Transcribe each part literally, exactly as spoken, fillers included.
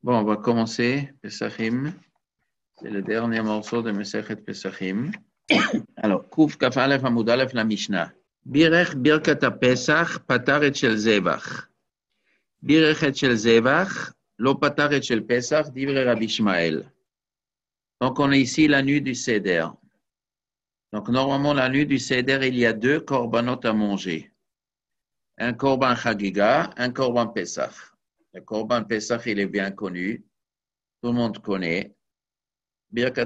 Bon, on va commencer Pesachim. C'est le dernier morceau de Mesechet Pesachim. Alors, Kuf Kaf Aleph Amud Aleph la Mishnah. Birech Birkat Pesach Pataret Shel Zevach. Birech Shel Zevach, lo Pataret Shel Pesach, d'Ivre Rabbi Ishmael. Donc, on est ici la nuit du Seder. Donc, normalement, la nuit du Seder, il y a deux korbanot à manger. Un korban Chagiga, un korban Pesach. Le korban Pesach, il est bien connu. Tout le monde connaît. Birkat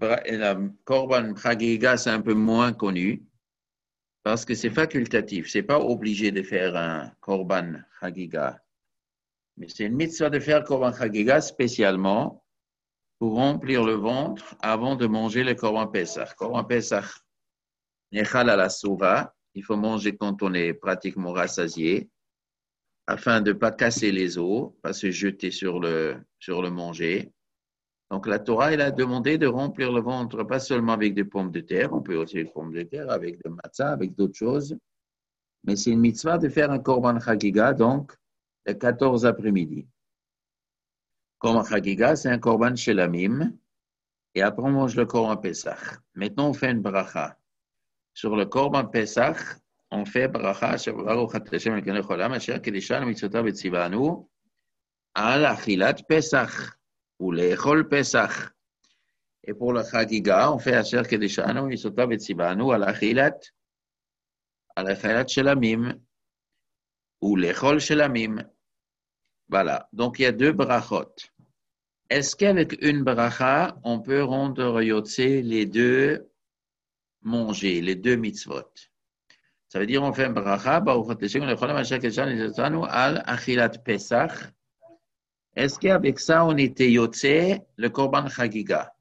Korban Chagiga, c'est un peu moins connu parce que c'est facultatif. Ce n'est pas obligé de faire un Korban Chagiga. Mais c'est une mitzvah de faire Korban Chagiga spécialement pour remplir le ventre avant de manger le Korban Pesach. Korban Pesach, Nechal à la Souva, il faut manger quand on est pratiquement rassasié afin de ne pas casser les os, pas se jeter sur le, sur le manger. Donc, la Torah, elle a demandé de remplir le ventre, pas seulement avec des pommes de terre, on peut aussi des pommes de terre, avec des matzah, avec d'autres choses. Mais c'est une mitzvah de faire un korban chagiga, donc, le quatorze après-midi. Korban chagiga, c'est un korban shelamim, et après on mange le korban pesach. Maintenant, on fait une bracha. Sur le korban pesach, on fait bracha, Baruch Ata Hashem Elokeinu Cholam, Asher Kedishanu Mitzvotav V'Tzivanu, al achilat pesach. Ou l'échol Pesach. Et pour le Chagiga, on fait Asher Kedishanu, Mitzvotav V'Tzivanu, à l'achilat, à l'achilat Shelamim, ou l'échol Shelamim. Voilà. Donc, il y a deux brachot. Est-ce qu'avec une bracha, on peut rendre yotse les deux manger, les deux mitzvot? Ça veut dire, on fait une bracha, Baruch Ata Hashem Elokeinu Asher Kedishanu Mitzvotav al achilat Pesach. Est-ce qu'avec ça, on était yotse le korban Chagiga?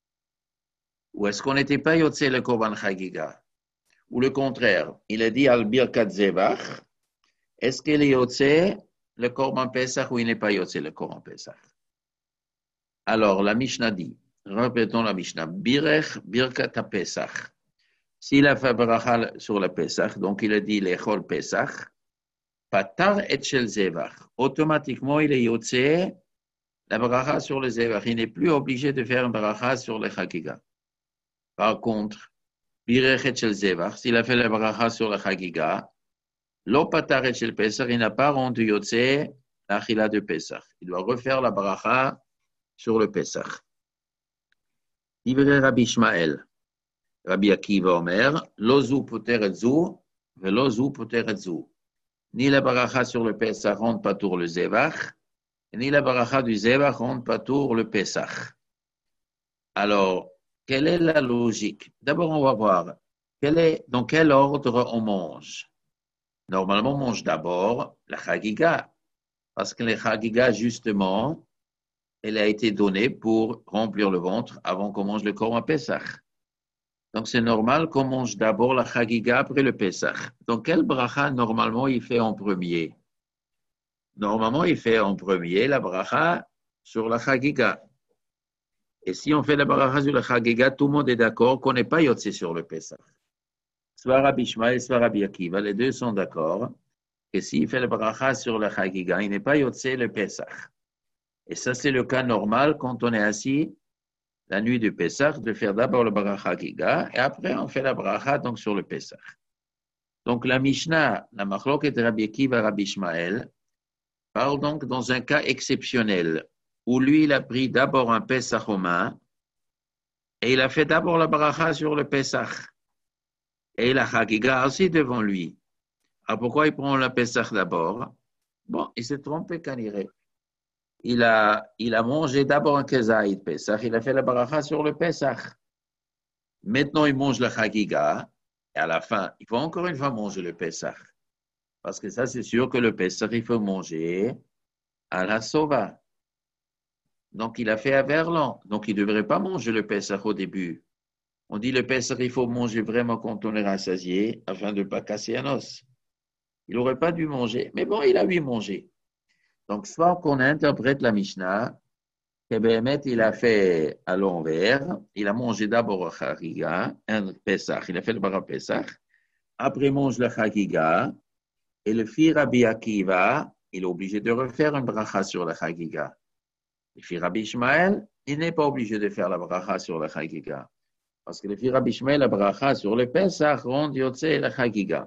Ou est-ce qu'on n'était pas yotse le korban chagiga? Ou le contraire, il a dit al birkat zevach, est-ce qu'il est yotse le korban pesach ou il n'est pas yotse le korban pesach? Alors, la Mishnah dit, répétons la Mishnah, birech birkat pesach. S'il a fait bracha sur le pesach, donc il a dit l'echol pesach, patar et shel zevach. Automatiquement, il est yotse la bracha sur le zevach. Il n'est plus obligé de faire une bracha sur le chagiga. Par contre, Birech Shel Zevach, s'il a fait la bracha sur la Chagiga, lo pataret shel Pesach, il n'a pas rendu yotse la chila de Pesach. Il doit refaire la bracha sur le Pesach. Divrei Rabbi Ishmael, Rabbi Akiva Omer, lo zu poteret zu, velo zu poteret zu. Ni la bracha sur le Pesach rend patour le Zevach, ni la bracha du Zevach rend patour le Pesach. Alors, quelle est la logique? D'abord, on va voir quel est, dans quel ordre on mange. Normalement, on mange d'abord la chagiga, parce que la chagiga, justement, elle a été donnée pour remplir le ventre avant qu'on mange le korban pesach. Donc, c'est normal qu'on mange d'abord la chagiga après le pesach. Donc, quel bracha, normalement, il fait en premier? Normalement, il fait en premier la bracha sur la chagiga. Et si on fait la bracha sur le Chagiga, tout le monde est d'accord qu'on n'est pas yotse sur le Pesach. Soit Rabbi Ishmael, soit Rabbi Akiva, les deux sont d'accord. Et s'il fait la bracha sur le Chagiga, il n'est pas yotse le Pesach. Et ça, c'est le cas normal quand on est assis la nuit du Pesach, de faire d'abord le bracha Chagiga, et après on fait la bracha donc sur le Pesach. Donc la Mishnah, la Machloket de Rabbi Akiva et Rabbi Ishmael, parle donc dans un cas exceptionnel, où lui, il a pris d'abord un Pesach aux mains, et il a fait d'abord la bracha sur le Pesach, et la Chagiga aussi devant lui. Alors pourquoi il prend le Pesach d'abord? Bon, il s'est trompé quand il il a, il a mangé d'abord un Kezaïd Pesach, il a fait la bracha sur le Pesach. Maintenant, il mange la Chagiga, et à la fin, il faut encore une fois manger le Pesach. Parce que ça, c'est sûr que le Pesach, il faut manger à la Sova. Donc, il a fait à Verlan. Donc, il ne devrait pas manger le Pesach au début. On dit le Pesach, il faut manger vraiment quand on est rassasié, afin de ne pas casser un os. Il n'aurait pas dû manger. Mais bon, il a eu mangé. Donc, soit qu'on interprète la Mishnah, que Béhémet, il a fait à l'envers. Il a mangé d'abord le Chagiga, un Pesach. Il a fait le Bara Pesach. Après, il mange le Chagiga. Et le fils Rabbi Akiva, il est obligé de refaire un bracha sur le Chagiga. Le fils Rabbi Ishmael, il n'est pas obligé de faire la bracha sur la chagiga. Parce que le fils Rabbi Ishmael, la bracha sur le Pesach, rend Yotze la chagiga.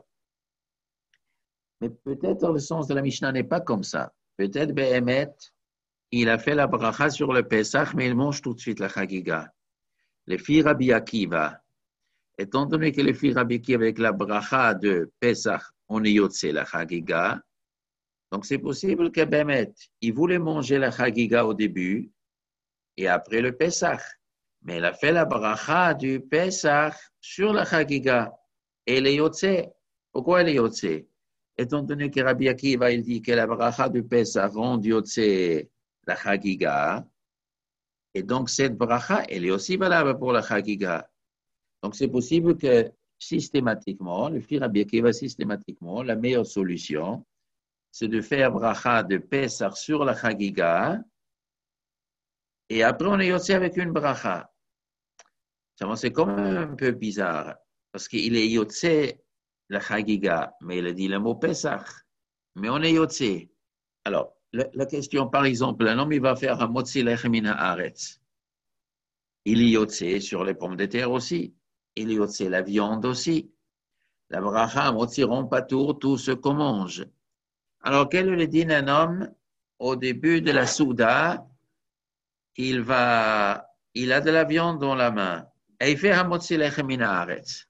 Mais peut-être le sens de la Mishnah n'est pas comme ça. Peut-être Behemet, il a fait la bracha sur le Pesach, mais il mange tout de suite la chagiga. Le fils Rabbi Akiva, étant donné que le fils Rabbi Akiva avec la bracha de Pesach, on est Yotze la chagiga, donc c'est possible que Behemet, il voulait manger la chagiga au début et après le Pesach. Mais il a fait la bracha du Pesach sur la chagiga. Et elle est Yotze. Pourquoi elle est Yotze? Étant donné que Rabbi Akiva, il dit que la bracha du Pesach rend Yotze la chagiga. Et donc, cette bracha, elle est aussi valable pour la chagiga. Donc, c'est possible que systématiquement, le fils Rabbi Akiva, systématiquement, la meilleure solution, c'est de faire bracha de Pesach sur la chagiga. Et après, on est Yotze avec une bracha. C'est quand même un peu bizarre, parce qu'il est Yotze la chagiga, mais il a dit le mot Pesach, mais on est Yotze. Alors, la, la question, par exemple, un homme, il va faire un motzi lechem min haaretz. Il est Yotze sur les pommes de terre aussi. Il est Yotze la viande aussi. La bracha, motzi rond patour, tout ce qu'on mange. Alors, quel est le din d'un homme au début de la souda? Il va, il a de la viande dans la main. Et il fait un motzi lechem min haaretz.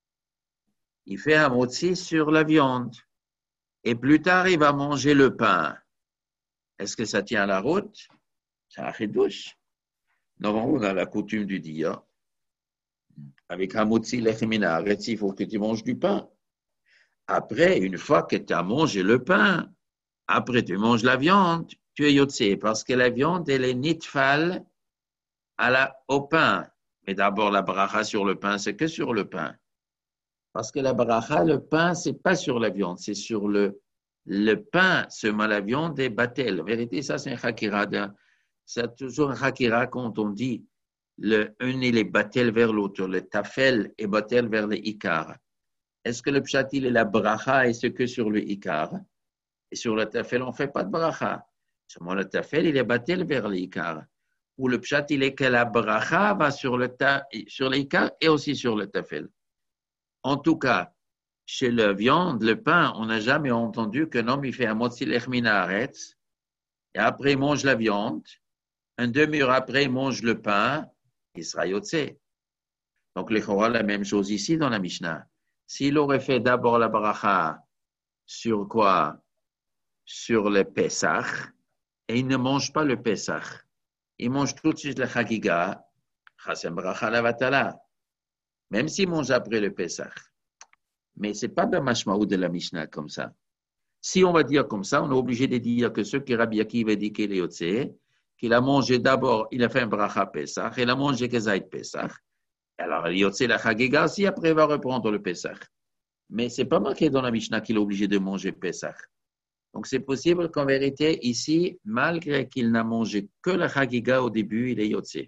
Il fait un motzi sur la viande. Et plus tard, il va manger le pain. Est-ce que ça tient la route? C'est un chidouche. Normalement, on a la coutume du dire, avec un motzi lechem min haaretz, il faut que tu manges du pain. Après, une fois que tu as mangé le pain, après tu manges la viande, tu es yotze, parce que la viande, elle est nitfal à la, au pain. Mais d'abord, la bracha sur le pain, c'est que sur le pain. Parce que la bracha, le pain, c'est pas sur la viande, c'est sur le, le pain, seulement la viande est batel. En vérité, ça, c'est un chakira. C'est toujours un chakira quand on dit le un, il est batel vers l'autre, le tafel est batel vers le ikar. Est-ce que le pshat, il est la bracha et ce que sur le ikar? Et sur le tafel, on ne fait pas de bracha. Seulement le tafel, il est batel vers le ikar. Ou le pshat, il est que la bracha va sur le, ta, sur le ikar et aussi sur le tafel. En tout cas, chez la viande, le pain, on n'a jamais entendu qu'un homme il fait un motzi lechem min haaretz et après il mange la viande, une demi-heure après il mange le pain, il sera yotze. Donc, il y aura la même chose ici dans la Mishnah. S'il aurait fait d'abord la bracha sur quoi? Sur le Pesach, et il ne mange pas le Pesach. Il mange tout de suite la chagiga, chasem bracha la vatala. Même s'il mange après le Pesach. Mais ce n'est pas le mashmaou de la Mishnah comme ça. Si on va dire comme ça, on est obligé de dire que ce que Rabbi Akiva dit qu'il est yotze, qu'il a mangé d'abord, il a fait un bracha Pesach, il a mangé kezaït Pesach. Alors, il est yotze la chagiga aussi, après il va reprendre le Pesach. Mais ce n'est pas marqué dans la Mishnah qu'il est obligé de manger Pesach. Donc, c'est possible qu'en vérité, ici, malgré qu'il n'a mangé que la chagiga au début, il est yotze.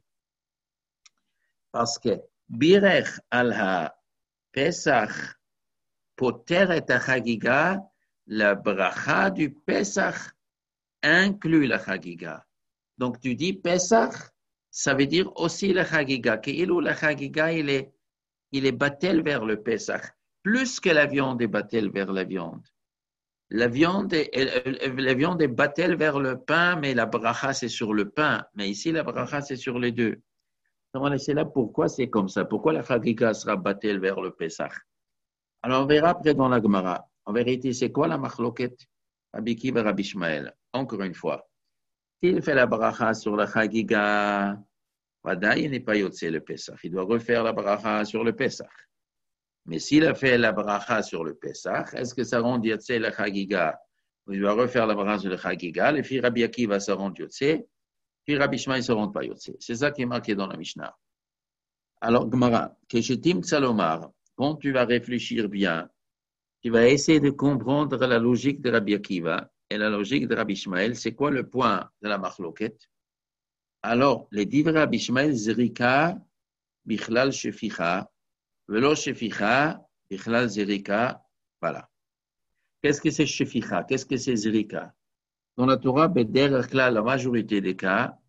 Parce que Birech al ha-Pesach poter et ha-Chagiga, la bracha du Pesach inclut la Chagiga. Donc tu dis Pesach, ça veut dire aussi la Chagiga. Qu'ilou la Chagiga, il est, il est batel vers le Pesach, plus que la viande est batel vers la viande. La viande est, la viande est batel vers le pain, mais la bracha c'est sur le pain. Mais ici, la bracha c'est sur les deux. C'est là pourquoi c'est comme ça. Pourquoi la chagiga sera battelle vers le Pesach. Alors on verra après dans la Gemara. En vérité, c'est quoi la machloket? Rabbi Akiva, Rabbi Ishmael. Encore une fois. S'il fait la bracha sur la chagiga, il n'est pas yotze le Pesach. Il doit refaire la bracha sur le Pesach. Mais s'il a fait la bracha sur le Pesach, est-ce que ça rend yotze la chagiga? Il doit refaire la bracha sur le chagiga. Le fils Rabbi Akiva se rend yotze. Puis Rabbi Ishmael ne se rend pas yotze. C'est ça qui est marqué dans la Mishnah. Alors, Gemara, Keshetim Tsalomar, quand tu vas réfléchir bien, tu vas essayer de comprendre la logique de Rabbi Akiva et la logique de Rabbi Ishmael. C'est quoi le point de la machloket? Alors, les divres Rabbi Ishmael, Zerika, Bichlal Sheficha, Velo Sheficha, Bichlal Zerika, voilà. Qu'est-ce que c'est Sheficha? Qu'est-ce que c'est Zerika? Dans la Torah, la majorité des cas,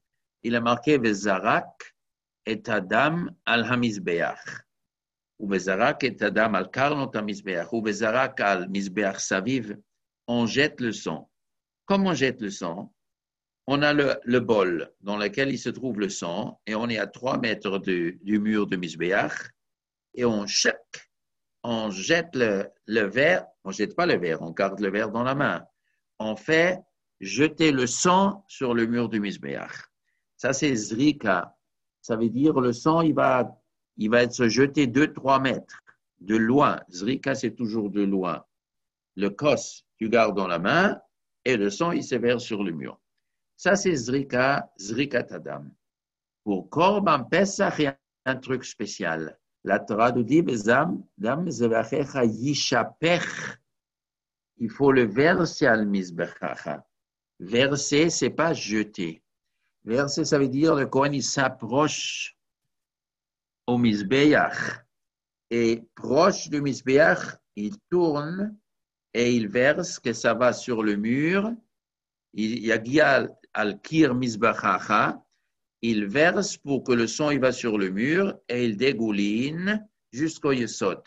il est marqué Vezarak et Adam al Hamizbeach. Ou Vezarak et Adam al Karnot Hamizbeach. Ou Vezarak al Mizbeach Saviv. On jette le sang. Comme on jette le sang, on a le, le bol dans lequel il se trouve le sang et on est à trois mètres du, du mur de Mizbeach et on chèque, on jette le, le verre, on ne jette pas le verre, on garde le verre dans la main. On fait jeter le sang sur le mur du Mizbeach. Ça, c'est Zrika. Ça veut dire le sang, il va, il va être jeté deux trois mètres de loin. Zrika, c'est toujours de loin. Le kos, tu gardes dans la main et le sang, il se verse sur le mur. Ça, c'est Zrika, Zrika Tadam. Pour Korban Pesach, il y a un truc spécial. La Torah nous dit, Dam Zevachecha Yishapech. Il faut le verser al Mizbechacha. Verser, c'est pas jeter. Verser, ça veut dire le Kohen, il s'approche au Mizbeach. Et proche du Mizbeach, il tourne et il verse, que ça va sur le mur. Il y a al-kir Mizbechacha. Il verse pour que le sang il va sur le mur et il dégouline jusqu'au Yesod.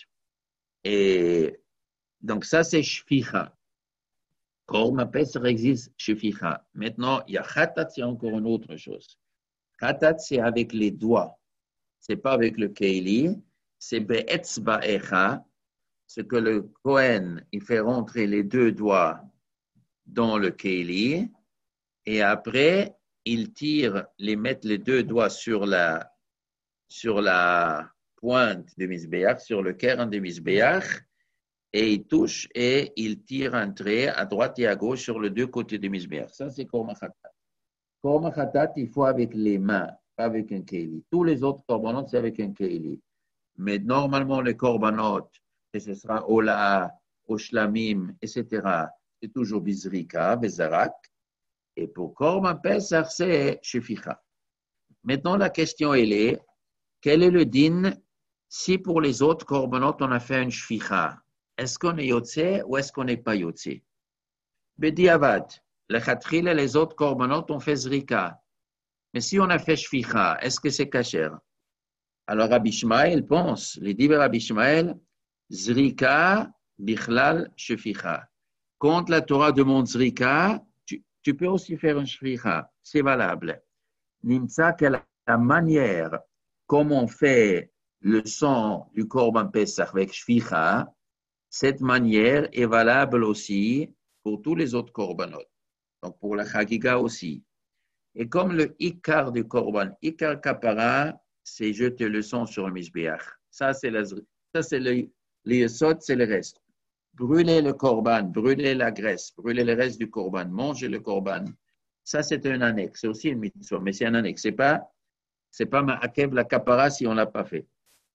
Et donc ça, c'est Shficha. Korban Pesach existe Shficha. Maintenant, il y a Khatat, c'est encore une autre chose. Khatat, c'est avec les doigts. Ce n'est pas avec le Keili. C'est Be'etzba'echa. Ce que le Kohen, il fait rentrer les deux doigts dans le Keili. Et après, il tire, les mettre les deux doigts sur la, sur la pointe de Mizbeach, sur le kern de Mizbeach, et il touche et il tire un trait à droite et à gauche sur les deux côtés de Mizbeach. Ça, c'est Korban Khatat. Korban Khatat, il faut avec les mains, pas avec un keili. Tous les autres korbanot, c'est avec un keili. Mais normalement, les korbanot, et ce sera Ola, Oshlamim, et cetera, c'est toujours Bizrika, Bezarak. Et pour Korban Pesach, c'est Sheficha. Maintenant, la question, elle est, quel est le din si pour les autres korbanot, on a fait une Sheficha? Est-ce qu'on est yotze ou est-ce qu'on n'est pas yotze? Bediavad, le khatril et les autres korbanot, on fait Zrika. Mais si on a fait Sheficha, est-ce que c'est kasher? Alors, Rabbi Ishmael pense, les divers Rabbi Ishmael, Zrika, Bichlal, Sheficha. Quand la Torah demande Zrika, tu peux aussi faire une shficha, c'est valable. Nimtza que la manière comment on fait le sang du Korban Pesach avec shficha, cette manière est valable aussi pour tous les autres korbanot. Donc pour la chagiga aussi. Et comme le ikar du korban, ikar kapara, c'est jeter le sang sur le mizbeach. Ça c'est la, ça c'est le, le yesod, c'est le reste. Brûler le korban, brûler la graisse, brûler le reste du korban, manger le korban. Ça, c'est un annexe. C'est aussi une mitzvah, mais c'est un annexe. Ce n'est pas, c'est pas ma'akev la kapara si on ne l'a pas fait.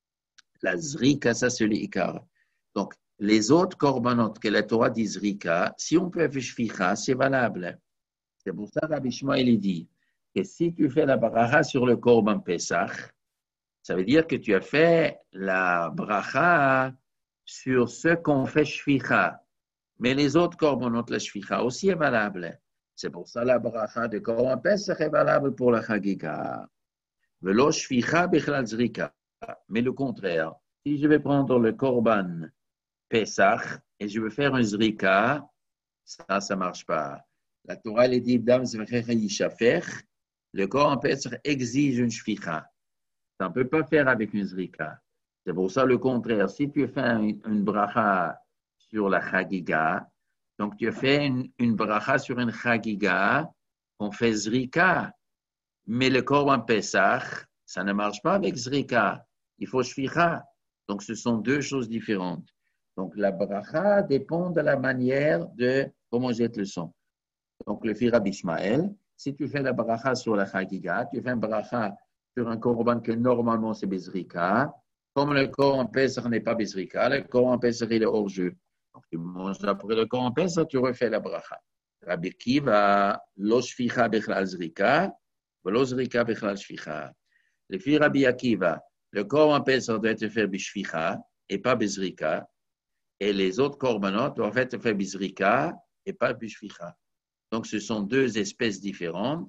La zrika, ça, c'est l'ikar. Donc, les autres korbanot que la Torah dit zrika, si on peut faire shficha, c'est valable. C'est pour ça que Rabbi Ishmael dit que si tu fais la bracha sur le korban Pesach, ça veut dire que tu as fait la bracha sur ce qu'on fait shficha. Mais les autres korbanot, la shficha aussi est valable. C'est pour ça la bracha de Korban Pesach est valable pour la chagiga. Velo shficha bichlal zrika. Mais le contraire, si je vais prendre le korban Pesach et je veux faire un zrika, ça, ça ne marche pas. La Torah, elle dit, dam zvechecha yishafech, le korban Pesach exige une shficha. Ça ne peut pas faire avec une zrika. C'est pour ça le contraire. Si tu fais une, une bracha sur la chagiga, donc tu fais une, une bracha sur une chagiga, on fait zrika. Mais le korban Pesach, ça ne marche pas avec zrika. Il faut shficha. Donc ce sont deux choses différentes. Donc la bracha dépend de la manière de comment jette le sang. Donc le fit Rabbi Ishmael, si tu fais la bracha sur la chagiga, tu fais une bracha sur un korban que normalement c'est bezrika. Comme le Korban Pesach n'est pas bezrika, le Korban Pesach il est hors jeu. Donc tu manges après le Korban Pesach, tu refais la bracha. Rabbi Kiva, lo shficha bichlal zrika, velo zrika bichlal shficha. Le fit Rabbi Akiva, le Korban Pesach doit être fait bishficha et pas bezrika, et les autres korbanot doivent être faits bezrika et pas bishficha. Donc ce sont deux espèces différentes.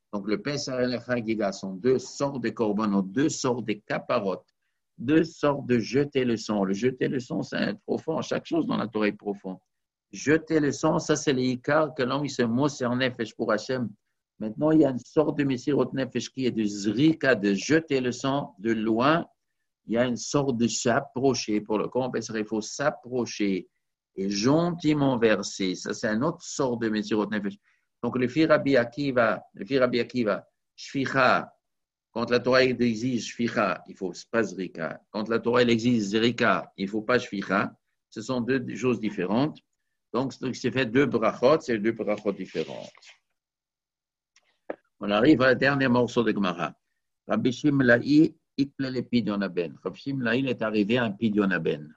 Donc, le Pesach et le Chagiga sont deux sortes de korbanot, deux sortes de caparotes, deux sortes de jeter le sang. Le jeter le sang, c'est profond. Chaque chose dans la Torah est profond. Jeter le sang, ça, c'est l'ikar que l'homme il se mosse en nefesh pour Hachem. Maintenant, il y a une sorte de Messirot Nefesh qui est de zrika, de jeter le sang de loin. Il y a une sorte de s'approcher. Pour le corps, il faut s'approcher et gentiment verser. Ça, c'est une autre sorte de Messirot Nefesh. Donc, le fils Rabbi Akiva, le fils Rabbi Akiva, shficha, quand la Torah exige shficha, il faut pas zrika. Quand la Torah exige zrika, il ne faut pas shficha. Ce sont deux choses différentes. Donc, c'est fait deux brachot, c'est deux brachot différentes. On arrive à la dernière morceau de Gemara. Rabbi Shimlaï, ikle le pidyonaben. Rabbi Shimlaï est arrivé à un pidyonaben.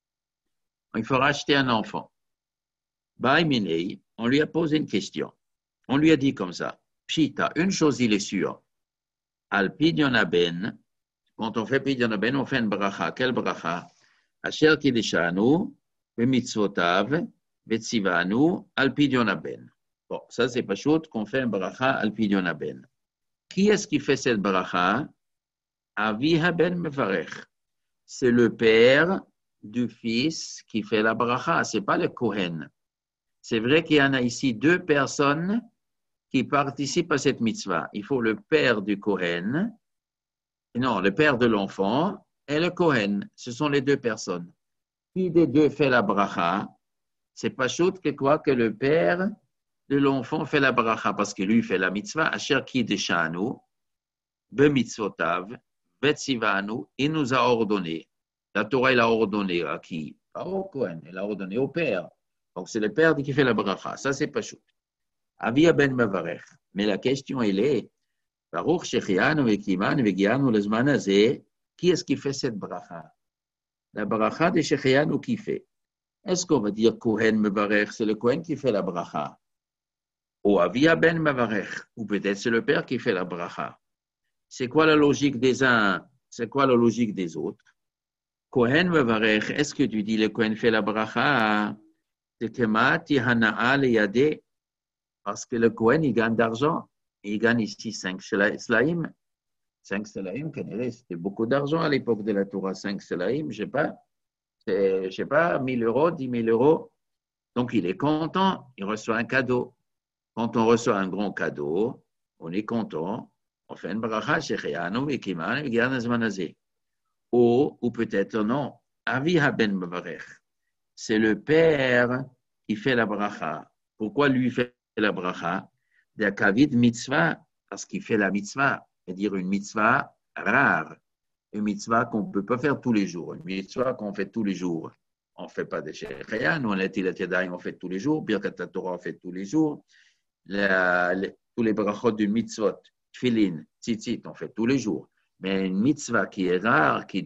Il faut racheter un enfant. Baïminei, on lui a posé une question. On lui a dit comme ça, Pshita, une chose il est sûr, al pidyonaben, quand on fait pidyonaben, on fait une bracha. Quelle bracha? Asher kideshanu, bemitzvotav, betzivanu, al pidyonaben. Bon, ça c'est pas chaud qu'on fait une bracha al pidyonaben. Qui est-ce qui fait cette bracha? Aviha ben mevarech. C'est le père du fils qui fait la bracha, c'est pas le Kohen. C'est vrai qu'il y en a ici deux personnes qui participent à cette mitzvah. Il faut le père du Kohen, non, le père de l'enfant et le Kohen. Ce sont les deux personnes. Qui des deux fait la bracha? C'est pas chaud que quoi que le père de l'enfant fait la bracha parce que lui fait la mitzvah. Asher kideshanu, bemitzvotav, betzivanu, il nous a ordonné. La Torah, il a ordonné à qui? Pas au Kohen, il a ordonné au père. Donc c'est le père qui fait la bracha. Ça, c'est pas chaud. Avia ben mevarech. Mais la question, elle est, Baruch shechianu vekiman vegianu lezman hazeh, qui est-ce qui fait cette bracha? La bracha de shechianu qui fait? Est-ce qu'on va dire Kohen mevarech, c'est le Kohen qui fait la bracha? Ou Avia ben mevarech, ou peut-être c'est le père qui fait la bracha. C'est quoi la logique des uns? C'est quoi la logique des autres? Kohen mevarech, est-ce que tu dis le Kohen fait la bracha? C'est kemati hana'a leyadeh. Parce que le Kohen, il gagne d'argent. Il gagne ici cinq selaïm. cinq selaïm, c'était beaucoup d'argent à l'époque de la Torah. cinq selaïm, je ne sais pas, c'est, je sais pas, mille euros, dix mille euros. Donc, il est content, il reçoit un cadeau. Quand on reçoit un grand cadeau, on est content, on fait une bracha, shechianu, vekiman, vegianu lezman hazeh. Ou, ou peut-être non, Avi haben mevarech. C'est le père qui fait la bracha. Pourquoi lui fait la bracha? De kavid mitzvah, parce qu'il fait la mitzvah, c'est-à-dire une mitzvah rare, une mitzvah qu'on ne peut pas faire tous les jours, une mitzvah qu'on fait tous les jours. On ne fait pas de shechianu, on l'a dit, on fait tous les jours, Birkat Torah, on fait tous les jours, la, la, tous les brachot d'une mitzvot, tfilin, tzitzit, on fait tous les jours. Mais une mitzvah qui est rare, qui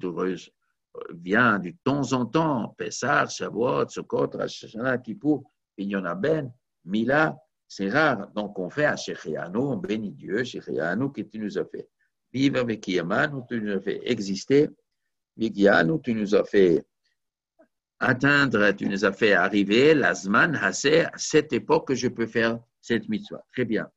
vient de temps en temps, Pessah, Shavuot, Sukkot, Rosh Hashanah, Kippour, Pidyon Ben, Mila, c'est rare. Donc, on fait à Shechianu, on bénit Dieu, Shechianu, que tu nous as fait vivre avec Yaman, tu nous as fait exister, Vigyanu, tu nous as fait atteindre, tu nous as fait arriver, Lazman, Haseh, à cette époque que je peux faire cette mitzvah. Très bien.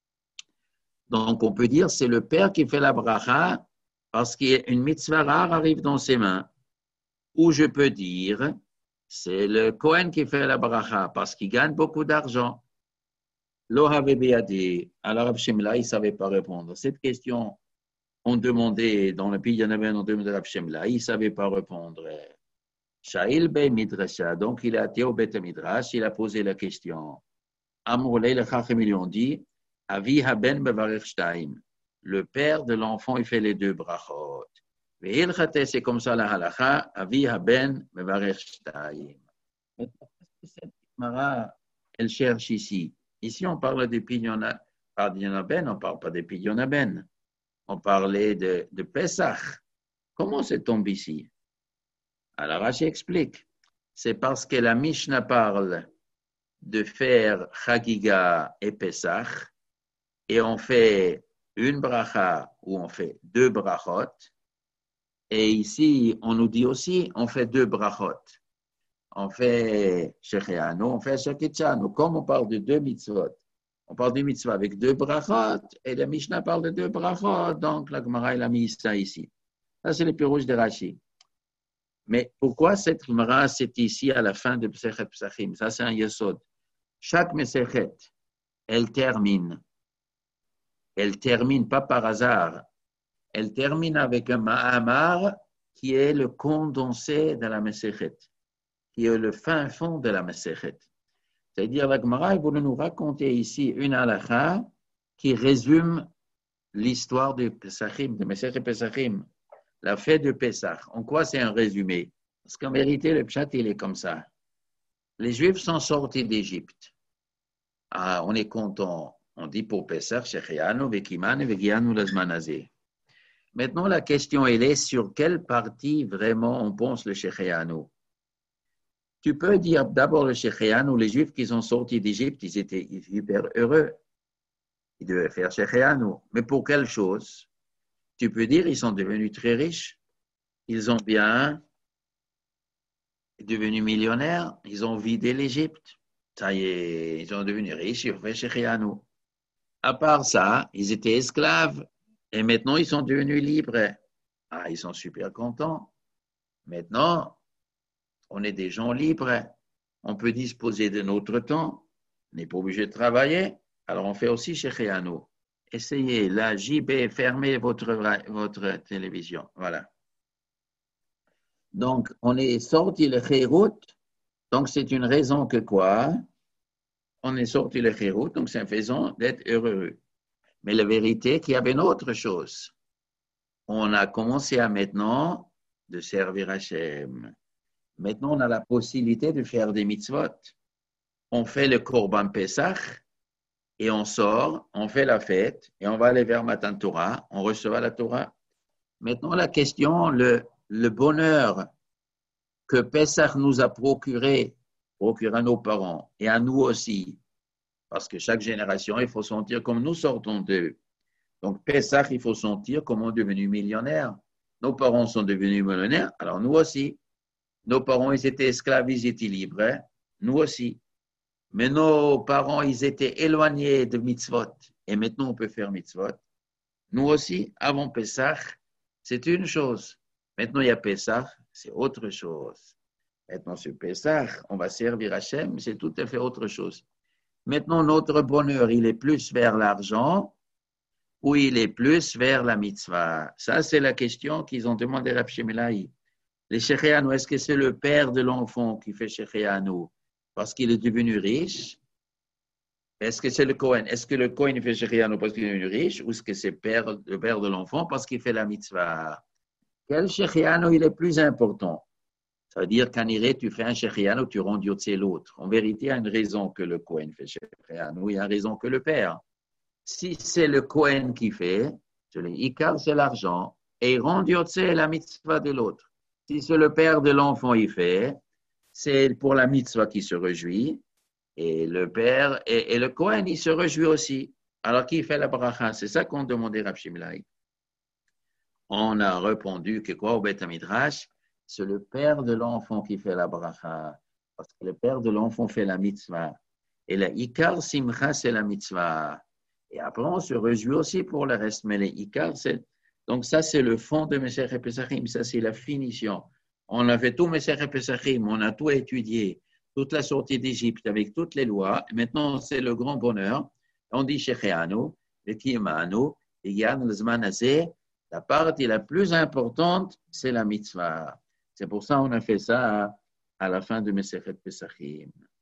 Donc, on peut dire c'est le père qui fait la bracha parce qu'une mitzvah rare arrive dans ses mains. Ou je peux dire c'est le Kohen qui fait la bracha parce qu'il gagne beaucoup d'argent. Lo have beyadi. Alors, Rav Shemla, il ne savait pas répondre. Cette question, on demandait, dans le pays, il y en avait un, on demandait à Rav Shemla, il ne savait pas répondre. Sha'il be midrasha. Donc, il a été au Beth Midrash, il a posé la question. Amourlei, le Chachem, ils lui ont dit, Avi haben mevarech shtaim. Le père de l'enfant, il fait les deux brachot. Ve'ilchate, c'est comme ça la halacha, Avi haben mevarech shtaim. Cette Mara, elle cherche ici. Ici, on parle de pidyonaben, on ne parle pas de pidyonaben. On parlait de, de Pesach. Comment c'est tombé ici? Alors, Rashi explique. C'est parce que la Mishnah parle de faire Chagiga et Pesach, et on fait une bracha ou on fait deux brachot, et ici, on nous dit aussi, on fait deux brachot. On fait Shechianu, on fait Shekitzanu. Comme on parle de deux mitzvot, On parle d'une mitzvah avec deux brachot, et la Mishnah parle de deux brachot, donc la Gemara, elle a mis ça ici. Ça, c'est le pirouge de Rashi. Mais pourquoi cette Gemara, c'est ici à la fin de Mesechet Pesachim? Ça, c'est un yesod. Chaque Mesechet, elle termine. Elle termine pas par hasard. Elle termine avec un ma'amar qui est le condensé de la Mesechet, qui est le fin fond de la Mesechet. C'est-à-dire, la Gemara voulait nous raconter ici une halakha qui résume l'histoire de Pesachim, de Mesechet Pesachim, la fête de Pesach. En quoi c'est un résumé? Parce qu'en vérité, le pshat, il est comme ça. Les Juifs sont sortis d'Égypte. Ah, on est content. On dit pour Pesach, Shechianu, Vekiman, Vegianu, Lazmanazé. Maintenant, la question, elle est sur quelle partie vraiment on pense le Shechianu. Tu peux dire d'abord le Shechianu, les Juifs qui sont sortis d'Égypte, ils étaient hyper heureux. Ils devaient faire Shechianu. Mais pour quelle chose? Tu peux dire ils sont devenus très riches. Ils ont bien devenus millionnaires. Ils ont vidé l'Égypte. Ça y est, ils sont devenus riches. Ils ont fait Shechianu. À part ça, ils étaient esclaves. Et maintenant, ils sont devenus libres. Ah, ils sont super contents. Maintenant, on est des gens libres. On peut disposer de notre temps. On n'est pas obligé de travailler. Alors, on fait aussi Shechianu. Essayez, là, J B, fermez votre, votre télévision. Voilà. Donc, on est sorti le Khérout. Donc, c'est une raison que quoi? On est sorti le Khérout, donc c'est une raison d'être heureux. Mais la vérité, qu'il y avait une autre chose. On a commencé à maintenant de servir Hachem. Maintenant, on a la possibilité de faire des mitzvot. On fait le Korban Pesach et on sort, on fait la fête et on va aller vers Matan Torah, on recevra la Torah. Maintenant, la question, le, le bonheur que Pesach nous a procuré, procuré à nos parents et à nous aussi, parce que chaque génération, il faut sentir comme nous sortons d'eux. Donc, Pesach, il faut sentir comme on est devenu millionnaire. Nos parents sont devenus millionnaires, alors nous aussi. Nos parents, ils étaient esclaves, ils étaient libres, hein? Nous aussi. Mais nos parents, ils étaient éloignés de mitzvot. Et maintenant, on peut faire mitzvot. Nous aussi, avant Pesach, c'est une chose. Maintenant, il y a Pesach, c'est autre chose. Maintenant, sur Pesach, on va servir Hachem, c'est tout à fait autre chose. Maintenant, notre bonheur, il est plus vers l'argent ou il est plus vers la mitzvah? Ça, c'est la question qu'ils ont demandé à Rav Shemelaï. Les Shechianu, est-ce que c'est le père de l'enfant qui fait Shechianu parce qu'il est devenu riche? Est-ce que c'est le Kohen? Est-ce que le Kohen fait Shechianu parce qu'il est devenu riche ou est-ce que c'est le père de l'enfant parce qu'il fait la mitzvah? Quel Shechianu il est plus important? Ça veut dire qu'en Iré, tu fais un Shechianu, tu rends Dieu l'autre. En vérité, il y a une raison que le Kohen fait Shechianu, il y a une raison que le père. Si c'est le Kohen qui fait, l'Ikar, c'est l'argent, et il rend Dieu la mitzvah de l'autre. Si c'est le père de l'enfant, il fait, c'est pour la mitzvah qui se réjouit, et le père, et, et le Kohen, il se réjouit aussi. Alors, qui fait la bracha? C'est ça qu'on demandait Rav Shemelaï. On a répondu que quoi au Beth Midrash? C'est le père de l'enfant qui fait la bracha, parce que le père de l'enfant fait la mitzvah. Et la Ikar Simcha, c'est la mitzvah. Et après, on se réjouit aussi pour le reste. Mais les Ikar, c'est... Donc ça, c'est le fond de Mesechet Pesachim. Ça, c'est la finition. On a fait tout Mesechet Pesachim. On a tout étudié. Toute la sortie d'Égypte avec toutes les lois. Et maintenant, c'est le grand bonheur. On dit Shechianu, Vekimanu, Yan Lezman Azeh. La partie la plus importante, c'est la mitzvah. C'est pour ça qu'on a fait ça à, à la fin de Mesechet Pesachim.